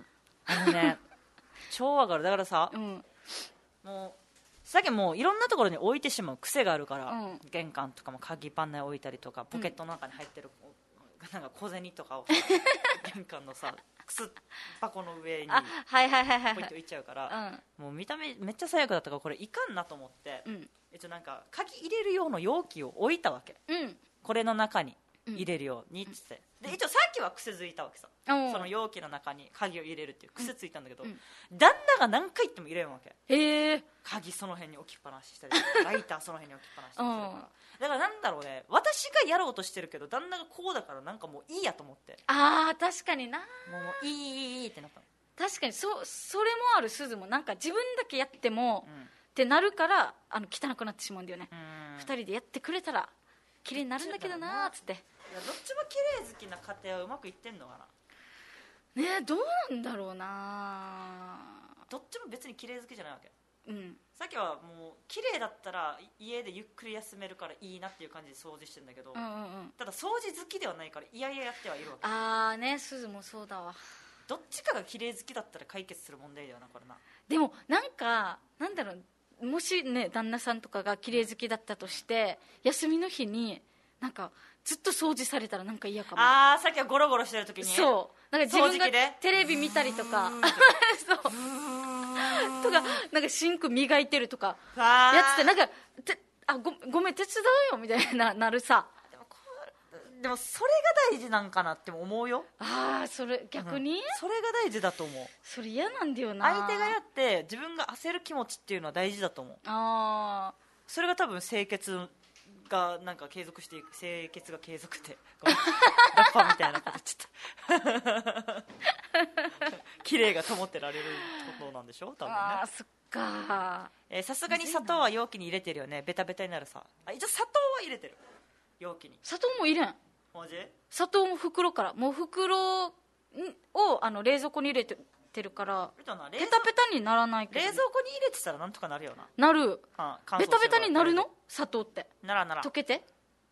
超わかる。だからさ、もうさっきもういろんなところに置いてしまう癖があるから、玄関とかも鍵パンに置いたりとか、ポケットの中に入ってるなんか小銭とかを玄関のさ靴箱の上にポイッと置いちゃうから、もう見た目めっちゃ最悪だったからこれいかんなと思って、なんか鍵入れる用の容器を置いたわけ、これの中に入れるようにっつって、で一応さっきは癖づいたわけさ、その容器の中に鍵を入れるっていう癖ついたんだけど、旦那が何回言っても入れんわけ。鍵その辺に置きっぱなししたりライターその辺に置きっぱなししたりするからだからなんだろうね、私がやろうとしてるけど旦那がこうだからなんかもういいやと思って。 確かにな。 もういいってなったの。 確かにそれもある。すずもなんか自分だけやっても、ってなるから汚くなってしまうんだよね。2人でやってくれたら綺麗になるんだけどなーっつって。 いやどっちも綺麗好きな家庭はうまくいってんのかなね。どうなんだろうな。 どっちも別に綺麗好きじゃないわけ。さっきはもう綺麗だったら家でゆっくり休めるからいいなっていう感じで掃除してるんだけど、ただ掃除好きではないからいややってはいるわけ。 すずもそうだわ。 どっちかが綺麗好きだったら解決する問題だよなこれな。 でもなんかなんだろう、もしね旦那さんとかが綺麗好きだったとして、休みの日になんかずっと掃除されたらなんか嫌かも。 さっきはゴロゴロしてる時にそうなんか自分がテレビ見たりとかそうとかなんかシンク磨いてるとかやつってなんかごめん手伝うよみたいなるさ。 でもそれが大事なんかなっても思うよ。 それ逆に、 それが大事だと思う。 それ嫌なんだよな。 相手がやって自分が焦る気持ちっていうのは大事だと思う。それが多分清潔がなんか継続していく。清潔が継続ってラッパーみたいなこと言っちゃった綺麗が保ってられることなんでしょ多分ね。 そっか。 さすがに砂糖は容器に入れてるよね。ベタベタになるさ。一応砂糖は入れてる容器に。 砂糖も入れん。 マジ？ 砂糖も袋からもう袋を冷蔵庫に入れてるからペタペタにならないけど、 冷蔵庫に入れてたらなんとかなるよな。なる。 ベタベタになるの？砂糖ってなら溶けて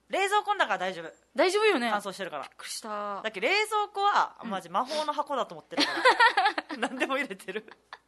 冷蔵庫の中は大丈夫。 大丈夫よね。 乾燥してるから。 びっくりした。 だけど冷蔵庫はマジ魔法の箱だと思ってるから、何でも入れてる。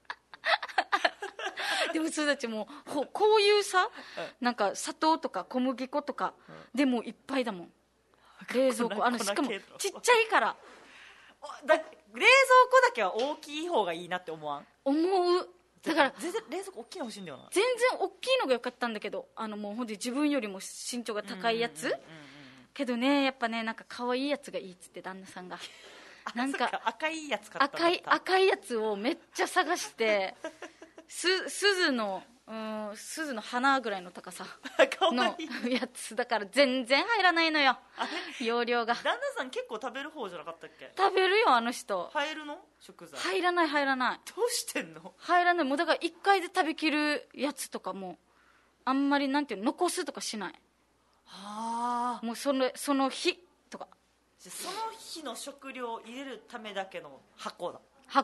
でもそれたちもこういうさ、なんか砂糖とか小麦粉とかでもいっぱいだもん、冷蔵庫。しかもちっちゃいから。 冷蔵庫だけは大きい方がいいなって思わん？ 思う。だから全然冷蔵庫大きいの欲しいんだよな。 全然大きいのが良かったんだけど、もうほんで自分よりも身長が高いやつ、けどね、やっぱね、なんか可愛いやつがいいっつって旦那さんがなんか赤いやつ買った赤いやつをめっちゃ探して鈴の花ぐらいの高さのやつだから全然入らないのよ、容量が。 旦那さん結構食べる方じゃなかったっけ？ 食べるよ、あの人。 入るの？食材入らない。 どうしてんの？ 入らない。もうだから1回で食べきるやつとかもあんまりなんていうの、残すとかしない。 はあ。 もうその日とか。 その日の食料を入れるためだけの箱だ。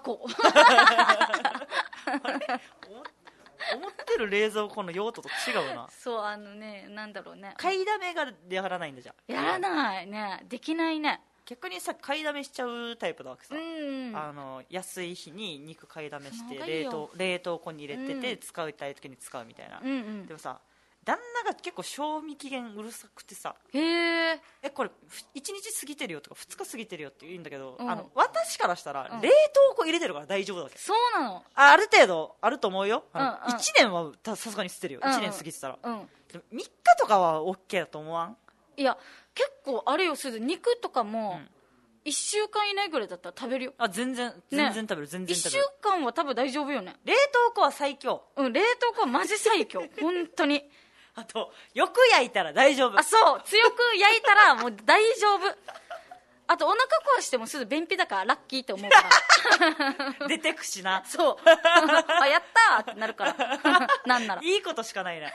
思ってる冷蔵庫の用途と違うな。 そう、なんだろうね、 買いだめがやらないんだ。じゃやらないね、できないね。 逆にさ、買いだめしちゃうタイプだわけさ。安い日に肉買いだめして冷凍庫に入れてて、使いたい時に使うみたいな。でもさ、旦那が結構賞味期限うるさくてさ、これ1日過ぎてるよとか2日過ぎてるよって言うんだけど、私からしたら冷凍庫入れてるから大丈夫だわけ。 そうなの。 ある程度あると思うよ。1年はさすがに捨てるよ、1年過ぎてたら。でも3日とかは OK だと思わん？いや、結構あれよ、肉とかも1週間以内ぐらいだったら食べるよ。 全然食べる、全然食べる。 1週間は多分大丈夫よね。 冷凍庫は最強。 冷凍庫はマジ最強。本当に。 あと、よく焼いたら大丈夫。 そう、強く焼いたらもう大丈夫。あとお腹壊してもすぐ便秘だからラッキーって思うから出てくしな。 そうやったーってなるからなんならいいことしかないな。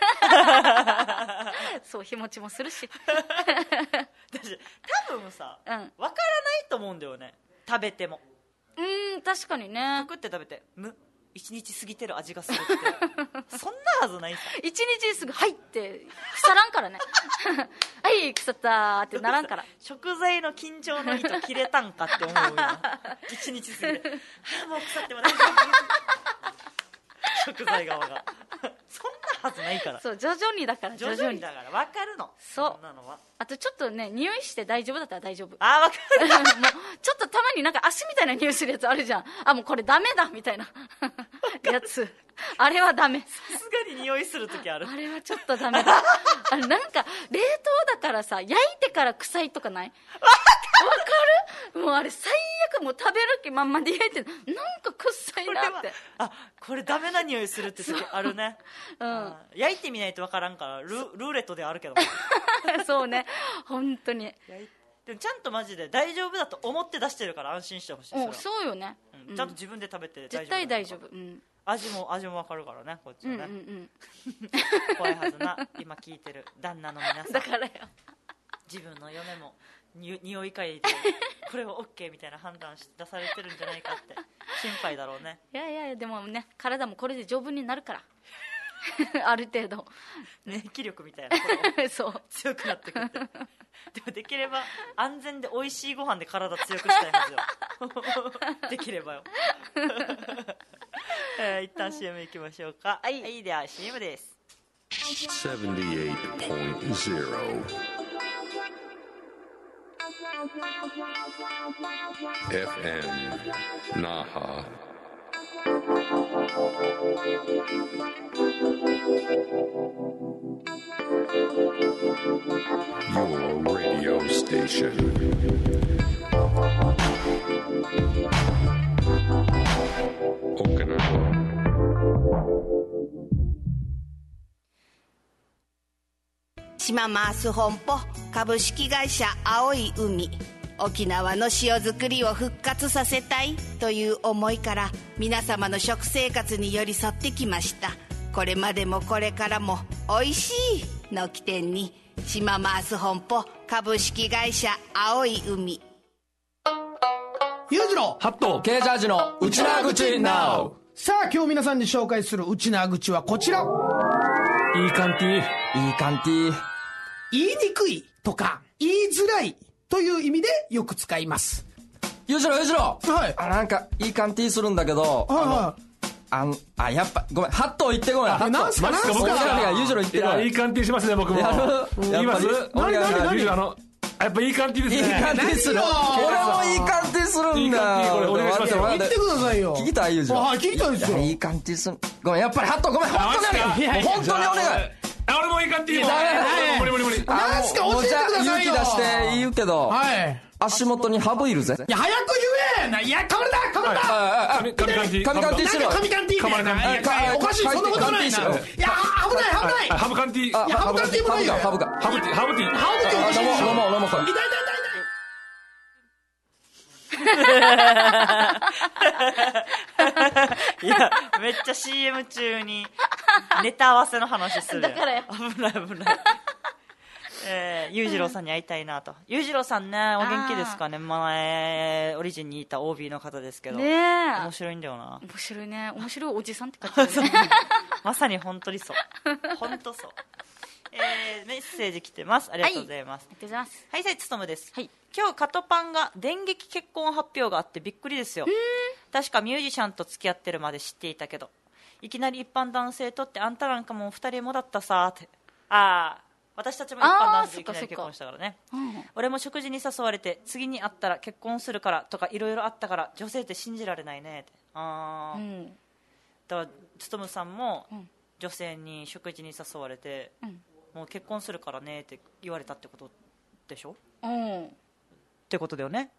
そう、日持ちもするし私多分さ、分からないと思うんだよね、食べても。 確かにね。 パクって食べて1日過ぎてる味がするってそんなはずないさ。 1日すぐはいって腐らんからねはい腐ったってならんから。 食材の緊張の糸切れたんかって思うよ1日過ぎてもう腐っても大丈夫食材側がそんなはずないから。 そう、徐々にだから。 徐々にだから分かるの。 そう、 そんなのは。あとちょっとね、匂いして大丈夫だったら大丈夫。 分かるもうちょっとたまになんか足みたいな匂いするやつあるじゃん。もうこれダメだみたいなやつ、あれはダメ。 さすがに匂いするときある。 あれはちょっとダメだなんか冷凍だからさ、焼いてから臭いとかない？わかる？もうあれ最悪、もう食べる気まんまで焼いてなんか臭いなって。 これダメな匂いするって時あるね焼いてみないと分からんからルーレットではあるけどそうね、本当に。 でもちゃんとマジで大丈夫だと思って出してるから安心してほしい。 そうよね、 ちゃんと自分で食べて大丈夫。 絶対大丈夫。 味も分かるからね、こっちはね。怖いはずな、今聞いてる旦那の皆さん。 だからよ、 自分の嫁も匂い嗅いでこれは OK みたいな判断出されてるんじゃないかって心配だろうね。 いやでもね、体もこれで丈夫になるからある程度免疫力みたいなそう強くなってくってでもできれば安全で美味しいご飯で体強くしたいはずよできればよ一旦 CM 行きましょうか。はい、では CM です。 78.0 FM Naha. Your radio station. Okinawa. 島マース本舗株式会社青い海、沖縄の塩作りを復活させたいという思いから皆様の食生活に寄り添ってきました。これまでもこれからもおいしいの起点に島マース本舗株式会社青い海。 裕次郎ハットケージャージのうちな口 NOW。 さあ今日皆さんに紹介するうちな口はこちら。 いい感じ、いい感じ。 言いにくいとか言いづらいという意味でよく使います。 裕次郎、 はい。 なんかいい感じするんだけど、やっぱごめん、ハット言ってごめん。 なんすか裕次郎言ってごめん。 いい感じしますね、僕も。 言います？ やっぱいい感じですね。 いい感じする。俺もいい感じするんだ。 お願いしますよ。 言ってくださいよ。 聞きたい裕次郎。 はい、聞きたいですよ。 いい感じする。ごめん、やっぱりハットごめん、本当にお願い。本当にお願い。 俺もいい感じ。無理。 なんすか教えてくださいよ。 勇気出して言うけど。はい。足元にハブいるぜ。 いや、早く言え。いや、かぶれた。 神しろ。 神カンティー。おかしい、そんなことないな。いや、危ない。 ハブカンティー。 いや、ハブカンティーもないよ。 ハブティー。 飲もう。 痛い。 いや、めっちゃ CM 中にネタ合わせの話する。 だからよ。 危ない。裕次郎さんに会いたいなと。裕次郎さんね、お元気ですかね。前オリジンにいた OB の方ですけど、面白いんだよな。 面白いね。面白いおじさんって感じだね。 まさに本当にそう。本当そう。メッセージ来てます。ありがとうございます。 ありがとうございます。 はい、つとむです。 はい。 今日カトパンが電撃結婚発表があってびっくりですよ。確かミュージシャンと付き合ってるまで知っていたけど、いきなり一般男性とってあんたなんかもう2人もだったさーって。私たちも一般男性といきなり結婚したからね。俺も食事に誘われて次に会ったら結婚するからとかいろいろあったから女性って信じられないねって。だからつとむさんも女性に食事に誘われて、もう結婚するからねって言われたってことでしょ。ってことだよね。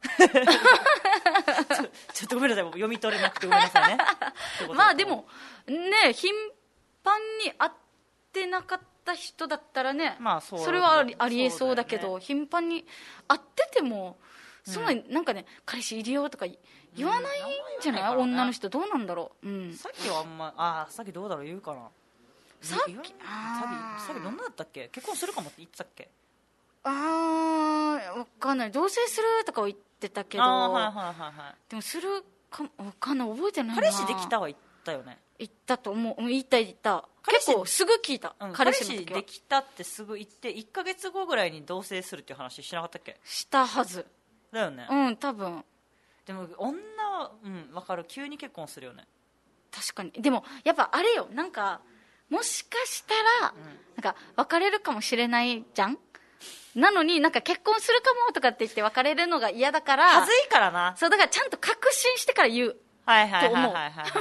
ちょっとごめんなさい、読み取れなくてごめんなさいね。 まあでもね、頻繁に会ってなかった人だったらね、それはありえそうだけど、頻繁に会っててもそんなになんかね、彼氏いるよとか言わないんじゃない？女の人どうなんだろう。 さっきはあんまさっきどうだろう言うかな。さっきどんなだったっけ？結婚するかもって言ってたっけ？ わかんない。同棲するとかは言ってたけど、でもするかわかんない、覚えてないな。 彼氏できたは言ったよね。 言ったと思う。言った結構すぐ聞いた。 彼氏できたってすぐ言って1ヶ月後ぐらいに同棲するっていう話しなかったっけ？ したはずだよね。 多分。 でも女は分かる、急に結婚するよね。 確かに。でもやっぱあれよ、なんかもしかしたら、なんか別れるかもしれないじゃん。なのになんか結婚するかもとかって言って別れるのが嫌だから、 はずいからな。 そうだからちゃんと確信してから言うと思う。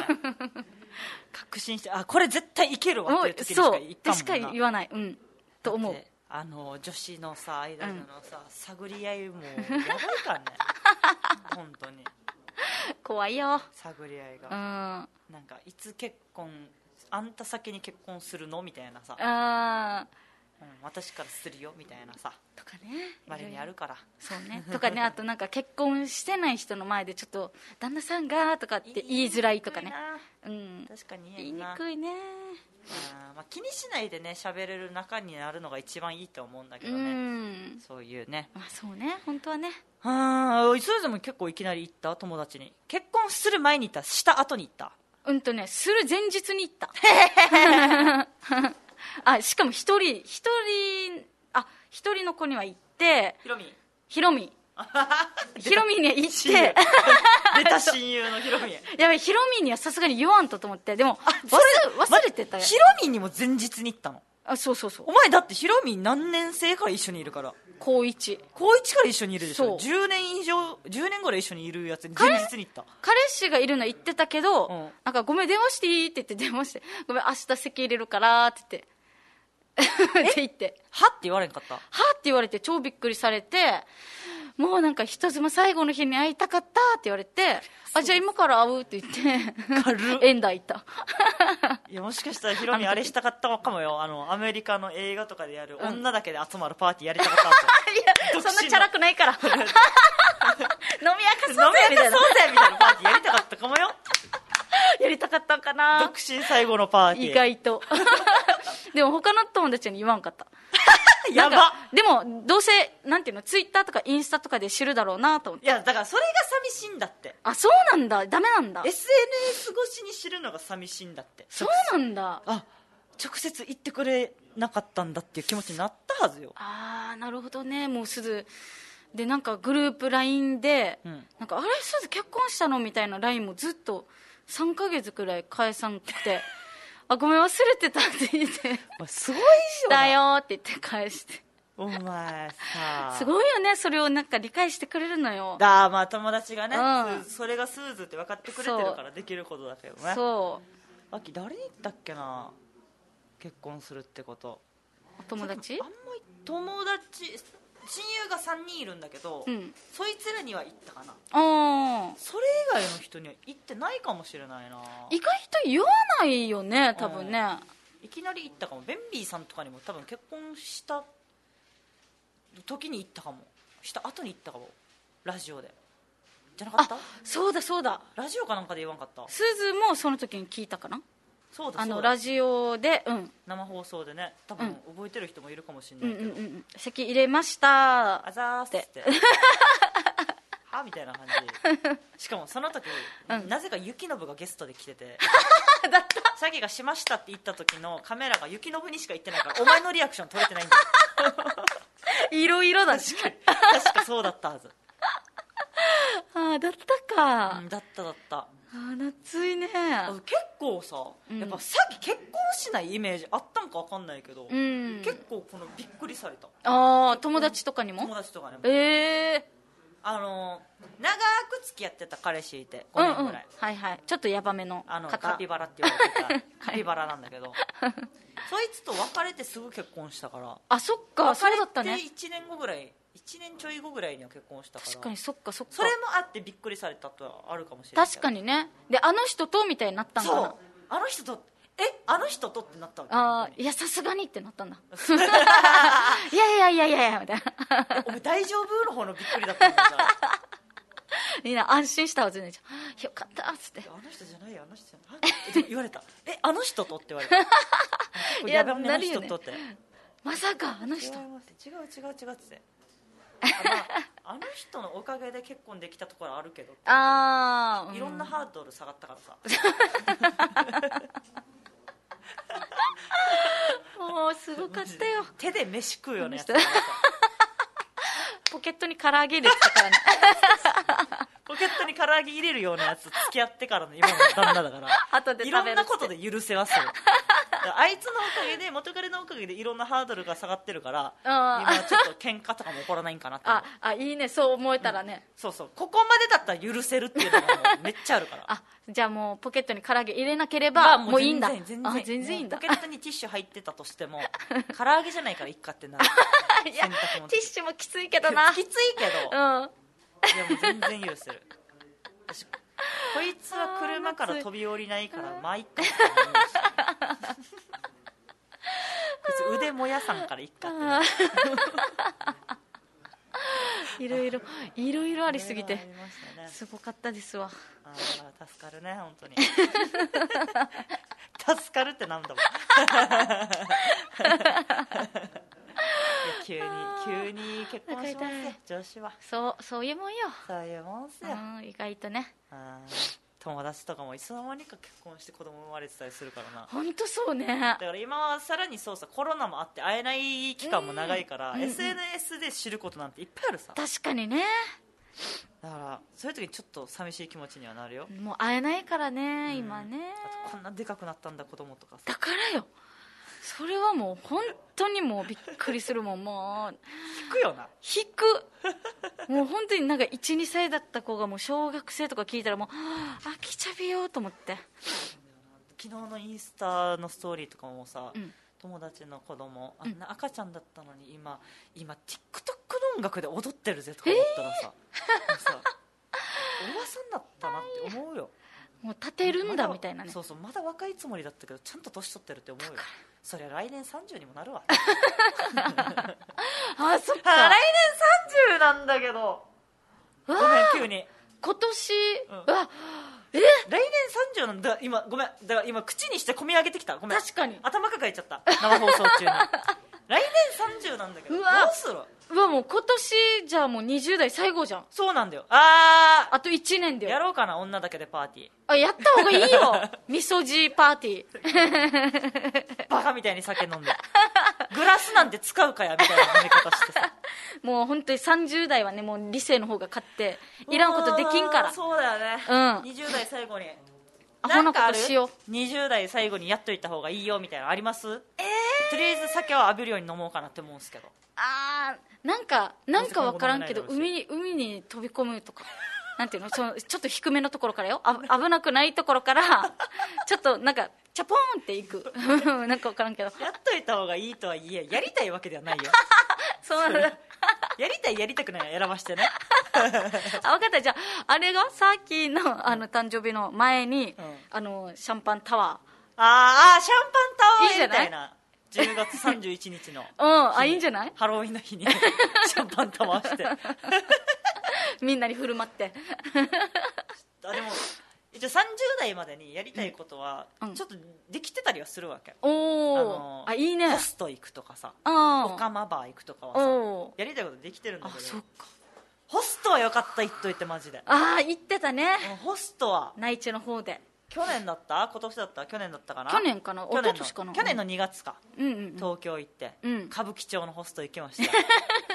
確信して、これ絶対いけるわっていう時にしか言ったもんな。 そうしか言わない、と思う。 女子のさ間のさ、探り合いもやばいからね。本当に怖いよ、 探り合いが。なんかいつ結婚、あんた先に結婚するのみたいなさ、私からするよみたいなさとかね、 まれにあるから。 そうね。とかね、あとなんか結婚してない人の前でちょっと旦那さんがとかって言いづらいとかね。 確かに言いにくいね。 気にしないでね喋れる仲になるのが一番いいと思うんだけどね。そういうね。 そうね、本当はね。 それでも結構いきなり言った？友達に結婚する前に言った？した後に言った？ する前日に言った。しかも一人の子には行って、ヒロミには行って出た親友のヒロミやばい、ヒロミにはさすがに言わんと思って。でも忘れてたよ。 ヒロミにも前日に行ったの？ そうお前だってヒロミ何年生から一緒にいるから。 高1 から一緒にいるでしょ。10年ぐらい一緒にいるやつに前日に行った。 彼氏がいるの言ってたけど、なんかごめん電話していいって言って電話して、ごめん明日席入れるからって言ってはって言われんかった？ はって言われて超びっくりされて、もうなんか人妻最後の日に会いたかったって言われて、じゃあ今から会うって言って縁台行った。 いやもしかしたらヒロミあれしたかったかもよ。アメリカの映画とかでやる女だけで集まるパーティーやりたかったんですよ。いやそんなチャラくないから飲み明かそうぜみたいなパーティーやりたかったかもよ。 やりたかったんかな、 独身最後のパーティー。 意外とでも他の友達に言わんかったやば。 でもどうせなんていうの、ツイッターとかインスタとかで知るだろうなと思って。 いやだからそれが寂しいんだって。 そうなんだ、ダメなんだ。 SNS 越しに知るのが寂しいんだって。 そうなんだ。 直接言ってくれなかったんだっていう気持ちになったはずよ。 ああなるほどね。もうすずでなんかグループ LINE で、なんかあれすず結婚したのみたいな LINE もずっと3ヶ月くらい返さんくてあごめん忘れてたって言ってすごいよしたよって言って返して、 お前さすごいよね。それをなんか理解してくれるのよ。 まあ友達がね、それがスーズって分かってくれてるからできることだけどね。 そうあき誰に言ったっけな、結婚するってこと。 お友達？ あんまり友達親友が3人いるんだけど、そいつらには言ったかな。それ以外の人には言ってないかもしれないな。 意外と言わないよね多分ね、 いきなり言ったかも。ベンビーさんとかにも多分結婚した時に言ったかも、した後に言ったかも、ラジオでじゃなかった？ そうだそうだ、 ラジオかなんかで言わんかった？ すずもその時に聞いたかな。 そうだラジオで、 生放送でね、多分覚えてる人もいるかもしれないけど、 席入れましたあざーってはみたいな感じ。しかもその時、なぜかゆきのぶがゲストで来ててだったさきがしましたって言った時のカメラがゆきのぶにしか言ってないからお前のリアクション取れてないんだよいろいろだね。 確かそうだったはずだったか、 だった夏いね。 結構さ、やっぱさっき結婚しないイメージあったんか分かんないけど、結構このびっくりされた。 友達とかにも？ 友達とかにも。 く付き合ってた彼氏いて5年ぐらい、 はいはい、ちょっとヤバめの方、カピバラって言われてたカピバラなんだけどそいつと別れてすぐ結婚したから。 あ、そっか、そうだったね。 別れて1年後ぐらい、1年ちょい後ぐらいには結婚したから。 確かに、そっかそっか。 それもあってびっくりされたとはあるかもしれない。 確かにね。で、あの人とみたいになったんかな。そう、 あの人とってなったわけ。いや、さすがにってなったんだいやみたいなお前大丈夫の方のびっくりだったんだじゃあみんな安心したわ。全然よかったっつって、 あの人じゃないよ、あの人じゃないって言われたあの人とって言われたいや、 あの人とって、 まさかあの人、 違うってあの人のおかげで結婚できたところあるけど、いろんなハードル下がったからさもうすごかったよ。 手で飯食うよねポケットに唐揚げ入れてたからねポケットに唐揚げ入れるようなやつ付き合ってからの今の旦那だから後でいろんなことで許せますよあいつのおかげで、元彼のおかげでいろんなハードルが下がってるから今ちょっと喧嘩とかも起こらないんかなっていいね、そう思えたらね、 そうここまでだったら許せるっていうのがもうめっちゃあるからじゃあもうポケットに唐揚げ入れなければもういいんだ。 全然いいんだ。ポケットにティッシュ入ってたとしても唐揚げじゃないからいっかってなるいやティッシュもきついけどなきついけど、でも全然許せるこいつは車から飛び降りないからまあいっかってこいつ腕もやさんからいっかっていろいろありすぎてすごかったですわ。 助かるね本当に助かるってなんだもん急に結婚しますよ女子は。 そういうもんよ。 そういうもんっすよ、 意外とね。 友達とかもいつの間にか結婚して子供生まれてたりするからな。 本当そうね。 だから今はさらにそうさ、コロナもあって会えない期間も長いから、SNS で知ることなんていっぱいあるさ。 確かにね。 だからそういう時にちょっと寂しい気持ちにはなるよ。 もう会えないからね、今ね。 あとこんなでかくなったんだ子供とかさ。 だからよ、それはもう本当にもうびっくりするもん。もう引くよな。 引くもう本当になんか 1,2 歳だった子がもう小学生とか聞いたらもう飽きちゃびよと思って。 昨日のインスタのストーリーとかもさ、友達の子供あんな赤ちゃんだったのに今 TikTok の音楽で踊ってるぜとか思ったらさ、おばさんだったなって思うよ。 もう立てるんだみたいなね。 そうまだ若いつもりだったけどちゃんと年取ってるって思うよ。そりゃ来年30にもなるわあ、そっか、 来年30なんだけどごめん急に今年、 来年30なんだ。今ごめん、だから今口にして込み上げてきた。ごめん、 確かに頭抱えちゃった生放送中に来年30なんだけど、どうする？ うわ、もう今年じゃあもう20代最後じゃん。 そうなんだよ。 あと1年だよ。 やろうかな、女だけでパーティー。 あ、やった方がいいよ。みそじパーティー。 バカみたいに酒飲んで。グラスなんて使うかやみたいな飲み方してさ。 もう本当に30代はね、もう理性の方が勝っていらんことできんから。 そうだよね。 うん。 20代最後に。 アホなことしよう。 20代最後にやっといた方がいいよみたいなのあります？とりあえず酒は浴びるように飲もうかなって思うんですけど。 なんか分からんけど、海に飛び込むとか、なんていうの、ちょっと低めのところからよ、危なくないところからちょっとなんかチャポーンっていくなんか分からんけど、 やっといた方がいいとはいえ、やりたいわけではないよ。 そうなんだ。 やりたいやりたくない選ばしてね。 分かった。じゃあれがさっきの誕生日の前に、シャンパンタワー、シャンパンタワーみたいな。10月31日のいいんじゃない？ ハロウィンの日にシャンパンタワーしてみんなに振る舞って。 でも一応30代までにやりたいことはちょっとできてたりはするわけ。 いいね。 ホスト行くとかさ、オカマバー行くとかはさ、やりたいことできてるんだけど。 そっか。 ホストはよかった、言っといてマジで。 言ってたね。 ホストは内地の方で。 去年だった？今年だった？去年だったかな？ 去年かな？一昨年かな？ 去年の2月か。東京行って、歌舞伎町のホスト行きました。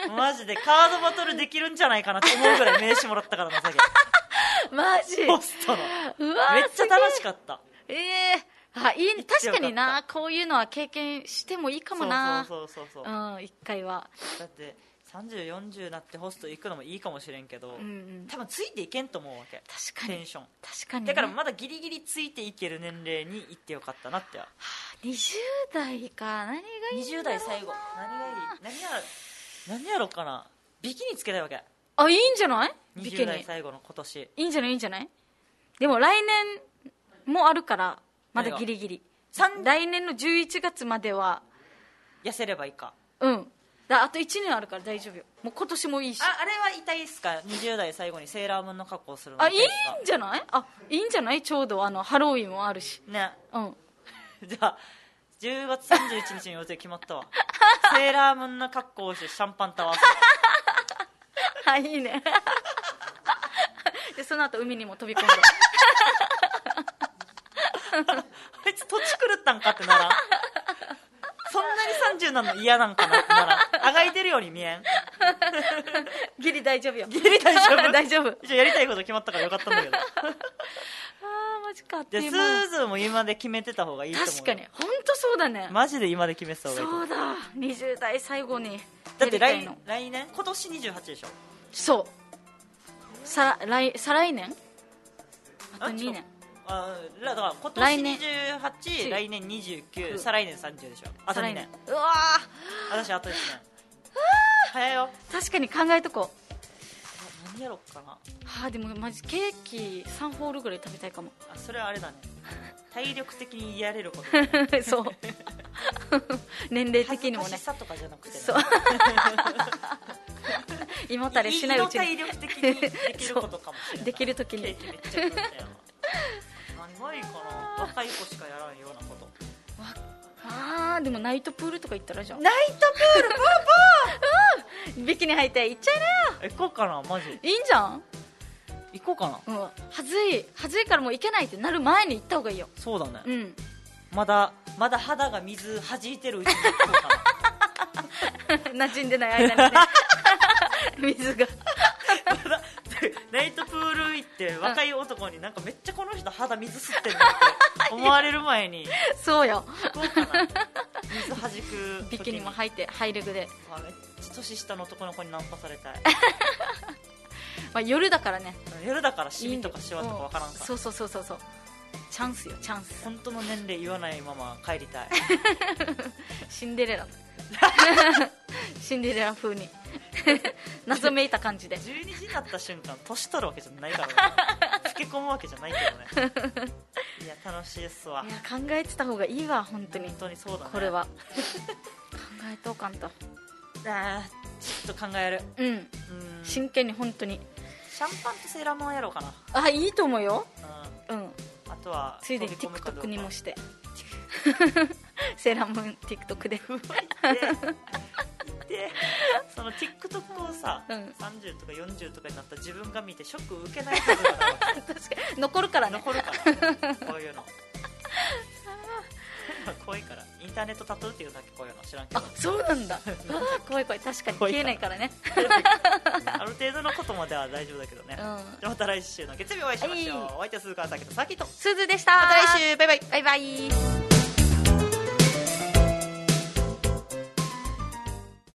マジでカードバトルできるんじゃないかなって思うぐらい名刺もらったからな、さっき。 マジ？ ホストの。めっちゃ楽しかった。 確かにな、こういうのは経験してもいいかもな。 そう。 一回は。 だって30、40になってホスト行くのもいいかもしれんけど、多分ついていけんと思うわけ。 確かに。 テンション。 確かに、 だからまだギリギリついていける年齢に行ってよかったなって。 20代か。何がいいんだろうな。 20代最後何がいい？何やろうかな。ビキニつけたいわけ。 いいんじゃない？ビキニ。 20代最後の今年。 いいんじゃない？でも来年もあるからまだギリギリ。来年の11月までは痩せればいいか。 あと1年あるから大丈夫よ。もう今年もいいし。 あれは痛いっすか？20代最後にセーラームーンの格好をするの。 いいんじゃない？いいんじゃない？ちょうどハロウィンもあるしね。じゃあ10月31日の予定決まったわ。セーラームーンの格好をしてシャンパンタワーいいね。でその後海にも飛び込んであいつ土地狂ったんかってならん？そんなに30なの嫌なんかなってならん？あがいてるように見えん？ ギリ大丈夫よ。 ギリ大丈夫？ 大丈夫。 一応やりたいこと決まったからよかったんだけど。 マジか。 でスーズーも今で決めてた方がいいと思う。 確かに本当そうだね。 マジで今で決めてた方がいい。 そうだ。20代最後にだって来年今年28でしょ。 そう。再来年？あと2年。 だから今年28、来年29、再来年30でしょ。あと2年。 うわ私あと1年。早いよ。 確かに考えとこう。 何やろっかな。 でもマジケーキ3ホールぐらい食べたいかも。 それはあれだね。体力的にやれることそう年齢的にもね。 恥ずかしさとかじゃなくてね。 そう胃もたれしないうちに体力的にできることかもしれない。 できるときにケーキめっちゃ食ったよ。何がいいかな。若い子しかやらんようなこと。 でもナイトプールとか行ったらじゃん。 ナイトプールプービキニ履いて行っちゃいなよ。 行こうかな。マジいいんじゃん。 行こうかな。 恥ずいからもう行けないってなる前に行った方がいいよ。 そうだね。まだ肌が水弾いてるうちに行こうかな。 馴染んでない間にね水がナイトプール行って若い男になんかめっちゃこの人肌水吸ってるなって思われる前にそうよ。 行こうかな。水弾くビキニも履いてハイレグで。 めっちゃ年下の男の子にナンパされたい。 夜だからね。 夜だからシミとかシワとかわからんから。 そうチャンスよ、チャンス。 本当の年齢言わないまま帰りたい。 シンデレラシンデレラ風に謎めいた感じで 12時になった瞬間年取るわけじゃないからね。老け込むわけじゃないけどね。いや楽しいっすわ。 いや考えてた方がいいわ。本当にそうだね。 これは考えとうかんと。 ちょっと考える。 真剣に本当に。 シャンパンとセーラームーンやろうかな。 いいと思うよ。 あとはついでに TikTok にもしてセーラームーン TikTok ででその TikTok をさ、30とか40とかになった自分が見てショック受けないはずだな確かに残るからねこういうの怖いからインターネットタトゥーっていうだけこういうの知らんけどそうなんだ怖い確かに消えないからねある程度のことまでは大丈夫だけどね、また来週の月曜日お会いしましょう。お相手は鈴川咲とさきとすずでした。 また来週バイバイバイバイ。